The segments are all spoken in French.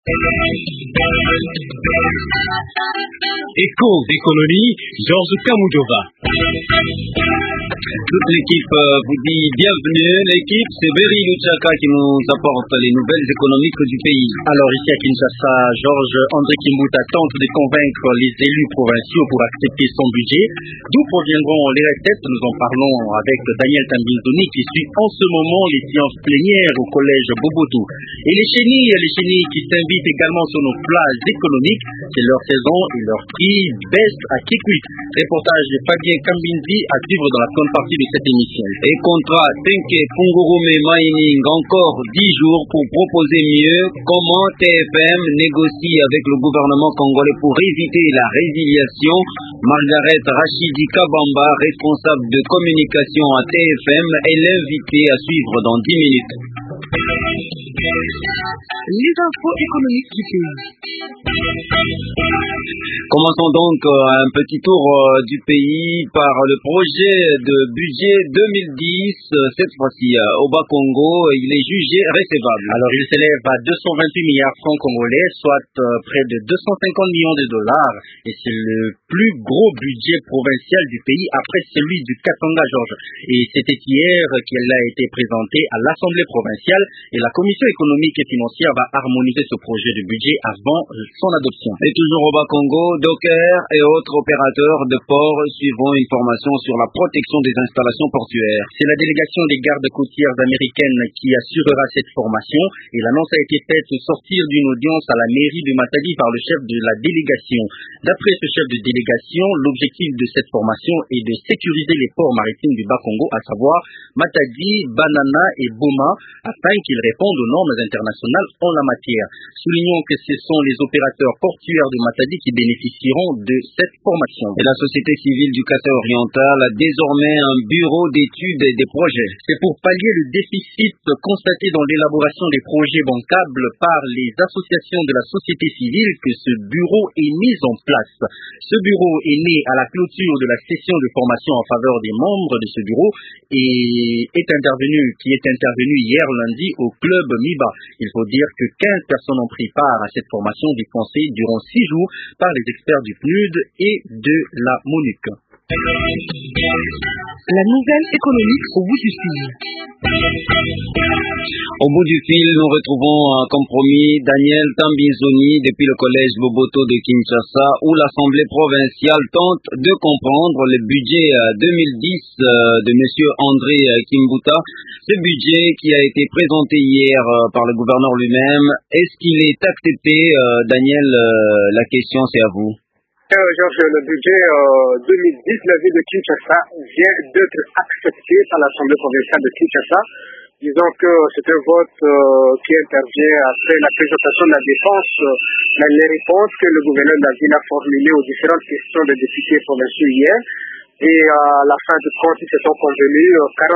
Écho d'économie, Georges Kamujova. Toute l'équipe vous dit bienvenue. L'équipe, c'est Berry Luchaka qui nous apporte les nouvelles économiques du pays. Alors ici à Kinshasa, Georges-André Kimbuta tente de convaincre les élus provinciaux pour accepter son budget. D'où proviendront les recettes? Nous en parlons avec Daniel Tambinzoni qui suit en ce moment les séances plénières au collège Boboto. Et les chenilles qui s'invitent également sur nos plages économiques, c'est leur saison et leur prix baisse à Kikwit. Reportage de Fabien Kambinzi à suivre dans la seconde partie de cette émission. Et contrat Tenke Pungurume Mining, encore 10 jours pour proposer mieux comment TFM négocie avec le gouvernement congolais pour éviter la résiliation. Margaret Rachidi Kabamba, responsable de communication à TFM, est l'invitée à suivre dans 10 minutes. Les infos économiques du pays. Commençons donc un petit tour du pays par le projet de budget 2010. Cette fois-ci, au Bas-Congo, il est jugé recevable. Alors, il s'élève à 228 milliards de francs congolais, soit près de 250 millions de dollars. Et c'est le plus gros budget provincial du pays après celui du Katanga, Georges. Et c'était hier qu'elle a été présentée à l'Assemblée provinciale et la Commission économique et financière va harmoniser ce projet de budget avant son adoption. Et toujours au Bas-Congo, dockers et autres opérateurs de ports suivront une formation sur la protection des installations portuaires. C'est la délégation des gardes côtières américaines qui assurera cette formation et l'annonce a été faite au sortir d'une audience à la mairie de Matadi par le chef de la délégation. D'après ce chef de délégation, l'objectif de cette formation est de sécuriser les ports maritimes du Bas-Congo, à savoir Matadi, Banana et Boma, afin qu'ils répondent aux normes internationales en la matière. Soulignons que ce sont les opérateurs portuaires de Matadi qui bénéficieront de cette formation. Et la société civile du Kassai oriental a désormais un bureau d'études et des projets. C'est pour pallier le déficit constaté dans l'élaboration des projets bancables par les associations de la société civile que ce bureau est mis en place. Ce bureau est né à la clôture de la session de formation en faveur des membres de ce bureau et qui est intervenu hier lundi au club MIBA. Il faut dire que 15 personnes ont pris part à cette formation dispensée durant 6 jours par les experts du PNUD et de la MONUC. La nouvelle économique au bout du fil. Au bout du fil, nous retrouvons comme promis Daniel Tambinzoni depuis le collège Boboto de Kinshasa où l'Assemblée provinciale tente de comprendre le budget 2010 de monsieur André Kimbuta. Ce budget qui a été présenté hier par le gouverneur lui-même, est-ce qu'il est accepté? Daniel, la question c'est à vous. Georges, le budget 2010, la ville de Kinshasa vient d'être accepté par l'Assemblée provinciale de Kinshasa. Disons que c'est un vote qui intervient après la présentation de la défense, les réponses que le gouverneur de la ville a formulées aux différentes questions des députés provinciaux hier. Et à la fin du compte, ils se sont convenus.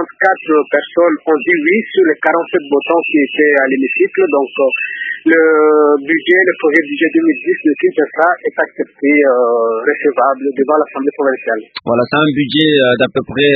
44 personnes ont dit oui sur les 47 votants qui étaient à l'hémicycle. Donc, le projet de budget 2010 de Kinshasa est accepté, recevable devant l'Assemblée provinciale. Voilà, c'est un budget d'à peu près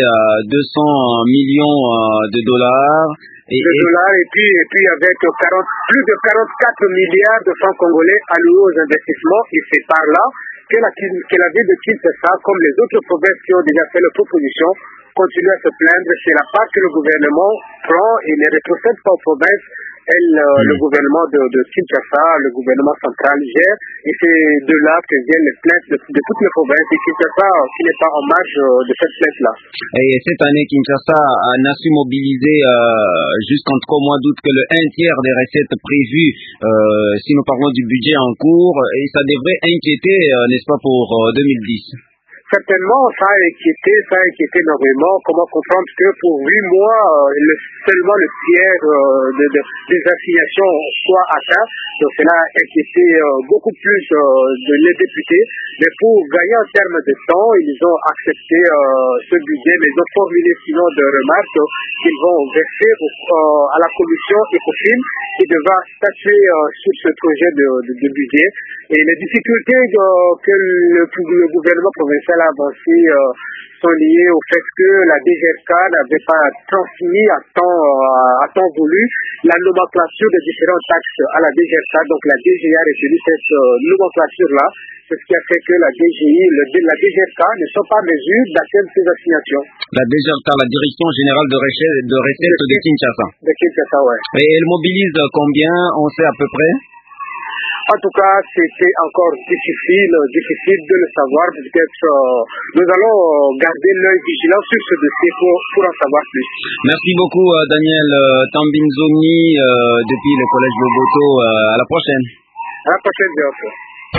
200 millions de dollars. Et puis avec plus de 44 milliards de francs congolais alloués aux investissements. Et c'est par là que la ville de Kinshasa, comme les autres provinces qui ont déjà fait leurs propositions, continue à se plaindre. C'est la part que le gouvernement prend et ne rétrocède pas aux provinces. Le gouvernement de Kinshasa, le gouvernement central gère, et c'est de là que viennent les plaintes de toutes les provinces, et Kinshasa qui n'est pas en marge de cette plainte-là. Et cette année, Kinshasa n'a su mobiliser jusqu'en mois d'août que le 1/3 des recettes prévues, si nous parlons du budget en cours, et ça devrait inquiéter, n'est-ce pas, pour 2010? Certainement, ça a inquiété énormément. Comment comprendre que pour 8 mois, seulement le tiers des assignations soit atteint. Donc cela a inquiété beaucoup plus les députés. Mais pour gagner en termes de temps, ils ont accepté ce budget, mais ils ont formulé sinon de remarques qu'ils vont verser à la commission ECOFIN qui devra statuer sur ce projet de budget. Et les difficultés que le gouvernement provincial elle a avancé sont liées au fait que la DGRK n'avait pas transmis à temps voulu la nomenclature des différentes taxes à la DGRK. Donc la DGI a retenu cette nomenclature-là. C'est ce qui a fait que la DGI, la DGRK ne sont pas en mesure d'atteindre ces assignations. La DGRK, la Direction Générale de Recettes de Kinshasa. De Kinshasa, ouais. Et elle mobilise combien, on sait à peu près? En tout cas, c'est encore difficile de le savoir. Peut-être nous allons garder l'œil vigilant sur ce dossier pour en savoir plus. Merci beaucoup Daniel Tambinzoni depuis le collège Boboto. À la prochaine. À la prochaine, bien sûr.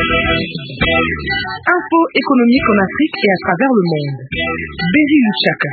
Info économique en Afrique et à travers le monde. Berry Luchaka.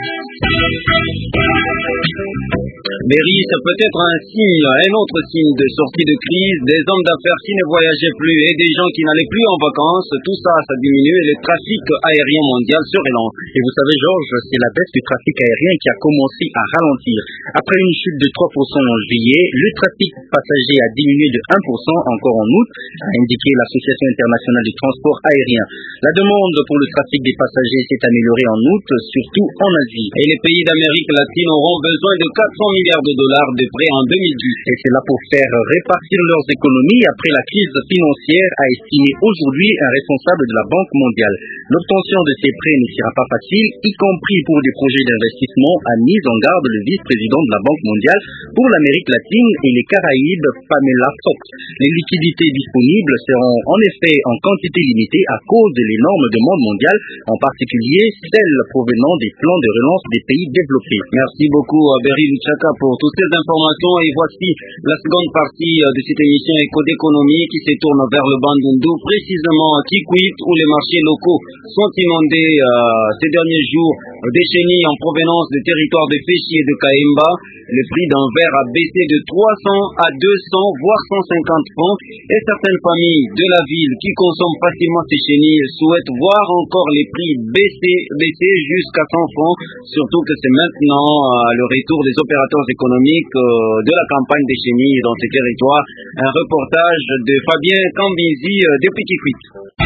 Berry, c'est peut-être un autre signe de sortie de crise, des hommes d'affaires qui ne voyageaient plus et des gens qui n'allaient plus en vacances. Tout ça diminue et le trafic aérien mondial se relance. Et vous savez, Georges, c'est la baisse du trafic aérien qui a commencé à ralentir. Après une chute de 3% en juillet, le trafic passager a diminué de 1% encore en août, a indiqué l'Association internationale du transport aérien. La demande pour le trafic des passagers s'est améliorée en août, surtout en Asie. Et les pays d'Amérique latine auront besoin de 400 milliards de dollars de prêts en 2010. Et c'est là pour faire répartir leurs économies après la crise financière, a estimé aujourd'hui un responsable de la Banque mondiale. L'obtention de ces prêts ne sera pas facile, y compris pour des projets d'investissement, a mis en garde le vice-président de la Banque mondiale pour l'Amérique latine et les Caraïbes, Pamela Fox. Les liquidités disponibles seront en effet en quantité limitée à cause de l'énorme demande mondiale, en particulier celle provenant des plans de relance des pays développés. Merci beaucoup Berry Luchaka pour toutes ces informations et voici la seconde partie de cette émission Éco d'économie qui se tourne vers le Bandundu, précisément à Kikwit où les marchés locaux sont inondés ces derniers jours des chenilles en provenance des territoires de Féchi et de Kaemba. Le prix d'un verre a baissé de 300 à 200 voire 150 francs et certaines familles de la ville qui consomment facilement ces chenilles souhaitent voir encore les prix baisser jusqu'à 100 francs, surtout que c'est maintenant le retour des opérateurs économiques de la campagne des chenilles dans ces territoires. Un reportage de Fabien Kambizi depuis Kikwit.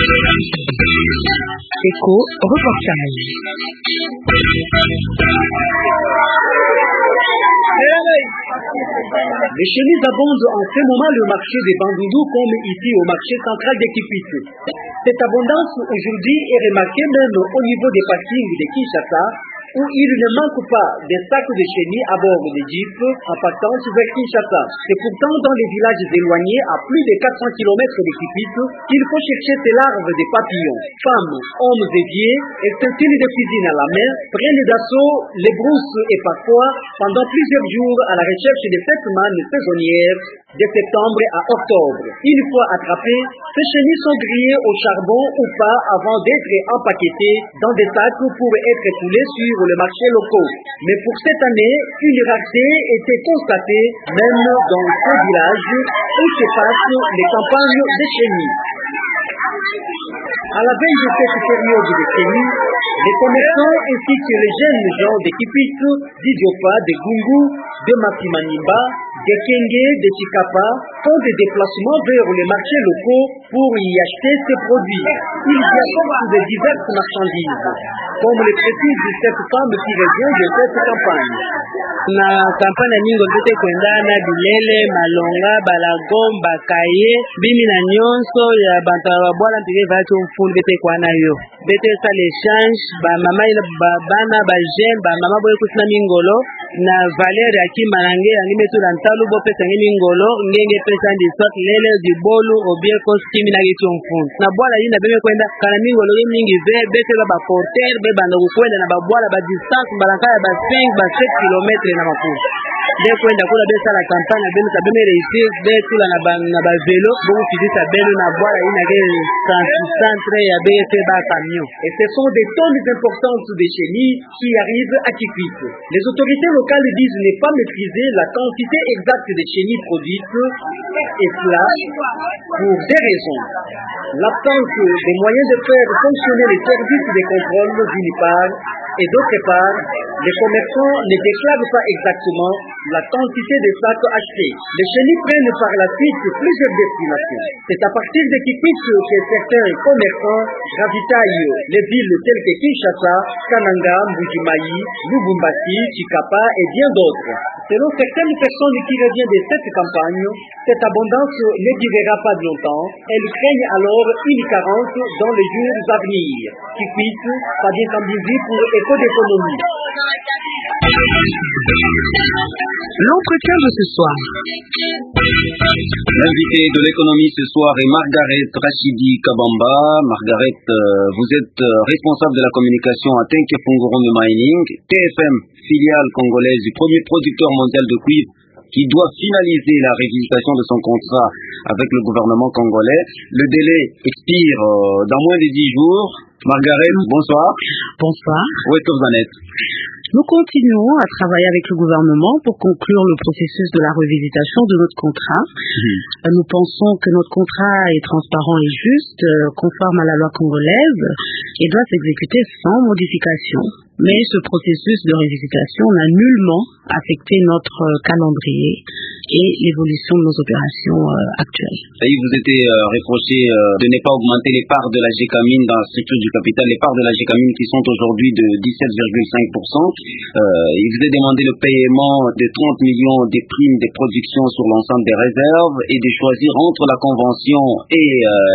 Éco, reportage. Les chenilles abondent en ce moment le marché des Bandundu comme ici au marché central de Kikwit. Cette abondance aujourd'hui est remarquée même au niveau des parkings de Kinshasa où il ne manque pas des sacs de chenilles à bord des jeeps en partance vers Kinshasa. C'est pourtant dans les villages éloignés à plus de 400 km de Kikwit qu'il faut chercher ces larves de papillons. Femmes, hommes et vieux, extensibles de cuisine à la main, prennent d'assaut les brousses et parfois pendant plusieurs jours à la recherche de cette manne saisonnière de septembre à octobre. Une fois attrapées, ces chenilles sont grillées au charbon ou pas avant d'être empaquetées dans des sacs pour être coulées sur le marché local. Mais pour cette année, une rareté était constatée même dans ce village où se passent les campagnes des chenilles. À la veille de cette période de chenilles, les commerçants ainsi que les jeunes gens de Kikwit, d'Idiopa, de Gungu, de Mapimanimba, de Kenge, de Chikapa font des déplacements vers les marchés locaux pour y acheter ces produits. Ils y apportent de diverses marchandises, comme le précise cette femme qui revient de cette campagne. Na kampani nyingi zote kuendana bilele malonga balagom bakaye bimi na nyonso ya bantu babwala mpike vacho mfulu bete kwa nayo bete sa l'échange ba mama ba bana ba jeune ba mama boye kusina mingolo na valeur ya kimanange angime tu la ntalu bo pesa ngingolo ngenge pesa ndi sot lele di bolu obie costume na gicho mfulu na bwala yina beme kwenda kana mingolo mingi ve bete ba porter be bando kwenda na babwala ba distance balakaya ba 5 ba 7 km na makuru de kwenda kula besa la campagne benu ka beme réussir de tula na ba vélo beaucoup fidisa benu na bwala ina ke centre ya bete ba camion. Et ce sont des tonnes importantes de chenilles qui arrivent à Kikwit. Les autorités locales disent ne pas maîtriser la quantité exacte de chenilles produites et cela pour des raisons. L'absence des moyens de faire fonctionner les services de contrôle d'une part Et d'autre part, les commerçants ne déclarent pas exactement la quantité de sacs achetés. Les chenilles prennent par la suite plusieurs destinations. C'est à partir de Kikwit que certains commerçants ravitaillent les villes telles que Kinshasa, Kananga, Mbujimayi, Lubumbashi, Chikapa et bien d'autres. Selon certaines personnes qui reviennent de cette campagne, cette abondance ne durera pas longtemps. Elles craignent alors une carence dans les jours à venir. Kikwit, Fabien Kambizi pour Éco d'économie. L'entretien de ce soir. L'invité de l'économie ce soir est Margaret Rachidi Kabamba. Margaret, vous êtes responsable de la communication à Tenke Fungurume Mining, TFM, filiale congolaise du premier producteur mondial de cuivre, qui doit finaliser la révisitation de son contrat avec le gouvernement congolais. Le délai expire dans moins de 10 jours. Margaret, bonsoir. Bonsoir. Où est-ce que vous en êtes? Nous continuons à travailler avec le gouvernement pour conclure le processus de la revisitation de notre contrat. Nous pensons que notre contrat est transparent et juste, conforme à la loi congolaise, et doit s'exécuter sans modification. Mais ce processus de revisitation n'a nullement affecté notre calendrier et l'évolution de nos opérations actuelles. Et vous étiez reproché de ne pas augmenter les parts de la Gécamine dans la structure du capital, les parts de la Gécamine qui sont aujourd'hui de 17,5%. Il vous a demandé le paiement de 30 millions des primes de production sur l'ensemble des réserves et de choisir entre la convention et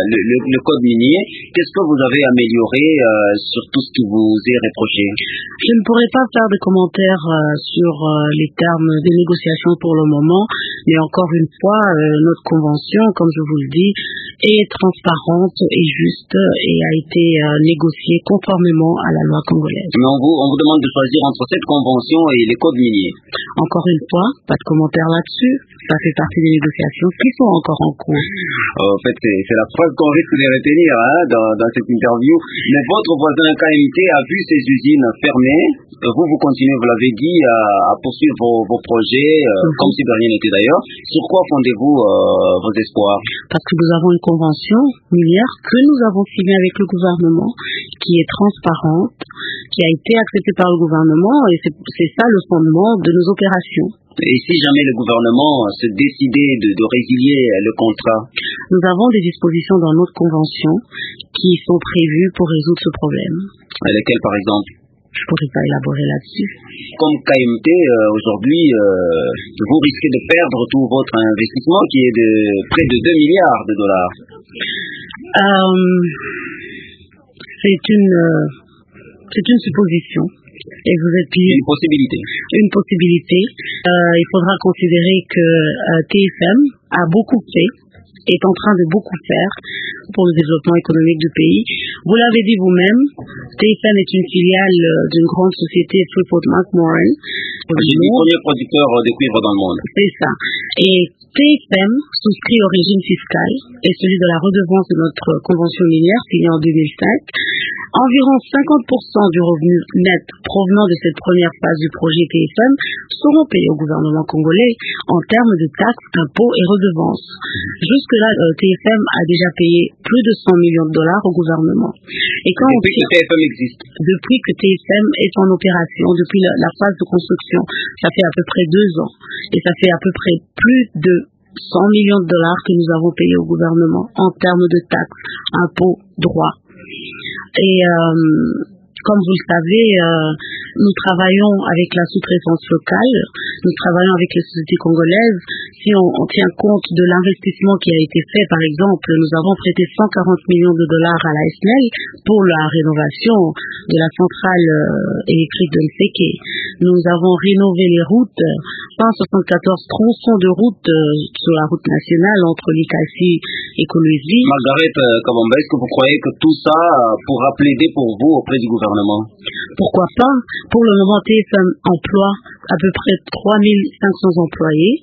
le code minier. Qu'est-ce que vous avez amélioré sur tout ce qui vous est reproché? Je ne pourrais pas faire de commentaires sur les termes des négociations pour le moment, mais encore une fois, notre convention, comme je vous le dis, est transparente et juste et a été négociée conformément à la loi congolaise. Mais on vous demande de choisir entre cette convention et les codes miniers. Encore une fois, pas de commentaires là-dessus. Ça fait partie des négociations qui sont encore en cours. En fait, c'est la phrase qu'on risque de retenir dans cette interview. Mais votre voisin KMT a vu ses usines fermées. Vous continuez, vous l'avez dit, à poursuivre vos projets, comme si de rien n'était d'ailleurs. Sur quoi fondez-vous vos espoirs? Parce que nous avons une convention minière que nous avons signée avec le gouvernement, qui est transparente, qui a été acceptée par le gouvernement, et c'est ça le fondement de nos opérations. Et si jamais le gouvernement se décidait de résilier le contrat? Nous avons des dispositions dans notre convention qui sont prévues pour résoudre ce problème. Lesquelles, par exemple? Je ne pourrais pas élaborer là-dessus. Comme KMT, aujourd'hui, vous risquez de perdre tout votre investissement qui est de près de 2 milliards de dollars. C'est une supposition. Et vous êtes une possibilité. Une possibilité. Il faudra considérer que TFM a beaucoup fait, est en train de beaucoup faire pour le développement économique du pays. Vous l'avez dit vous-même, TFM est une filiale d'une grande société, Freeport-McMoRan. C'est le premier producteur de cuivre dans le monde. C'est ça. Et TFM souscrit au régime fiscal et celui de la redevance de notre convention minière signée en 2005. Environ 50% du revenu net provenant de cette première phase du projet TFM seront payés au gouvernement congolais en termes de taxes, impôts et redevances. Jusque-là, TFM a déjà payé plus de 100 millions de dollars au gouvernement. Et depuis que TFM existe? Depuis que TFM est en opération, depuis la phase de construction, ça fait à peu près 2 ans. Et ça fait à peu près plus de 100 millions de dollars que nous avons payés au gouvernement en termes de taxes, impôts, droits. Et comme vous le savez, nous travaillons avec la sous-traitance locale, nous travaillons avec les sociétés congolaises. Si on tient compte de l'investissement qui a été fait, par exemple, nous avons prêté 140 millions de dollars à la SNEL pour la rénovation de la centrale électrique de Nseke. Nous avons rénové les routes, 174 tronçons de route sur la route nationale entre Likasi et Kolwezi. Margaret Kabamba, est-ce que vous croyez que tout ça pourra plaider pour vous auprès du gouvernement? Pourquoi pas? Pour le moment, TFM emploie à peu près 3500 employés.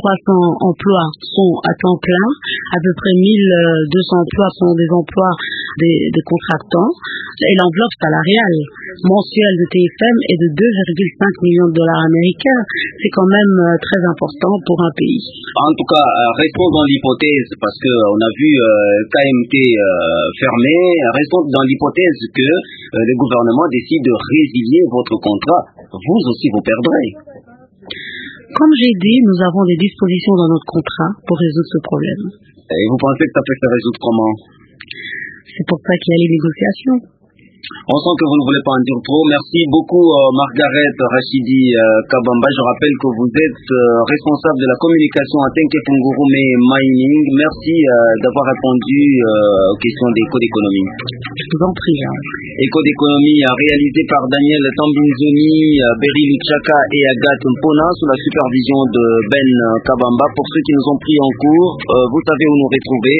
2300 emplois sont à temps plein. À peu près 1200 emplois sont des emplois des contractants et l'enveloppe salariale mensuelle de TFM est de 2,5 millions de dollars américains. C'est quand même très important pour un pays. En tout cas, restons dans l'hypothèse, parce qu'on a vu KMT fermé, restons dans l'hypothèse que le gouvernement décide de résilier votre contrat. Vous aussi, vous perdrez. Comme j'ai dit, nous avons des dispositions dans notre contrat pour résoudre ce problème. Et vous pensez que ça peut se résoudre comment? C'est pour ça qu'il y a les négociations. On sent que vous ne voulez pas en dire trop. Merci beaucoup Margaret Rachidi Kabamba. Je rappelle que vous êtes responsable de la communication à Tenke Fungurume Mining. Merci d'avoir répondu aux questions d'Eco d'économie. Je vous en prie. Eco d'économie réalisé par Daniel Tambinzoni, Berry Luchaka et Agathe Mpona sous la supervision de Ben Kabamba. Pour ceux qui nous ont pris en cours, vous savez où nous retrouver,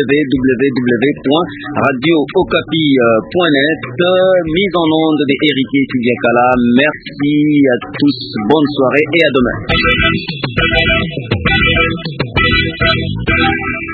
www.radiookapi.net. Mise en onde des héritiers Tudiakala. Merci à tous, bonne soirée et à demain.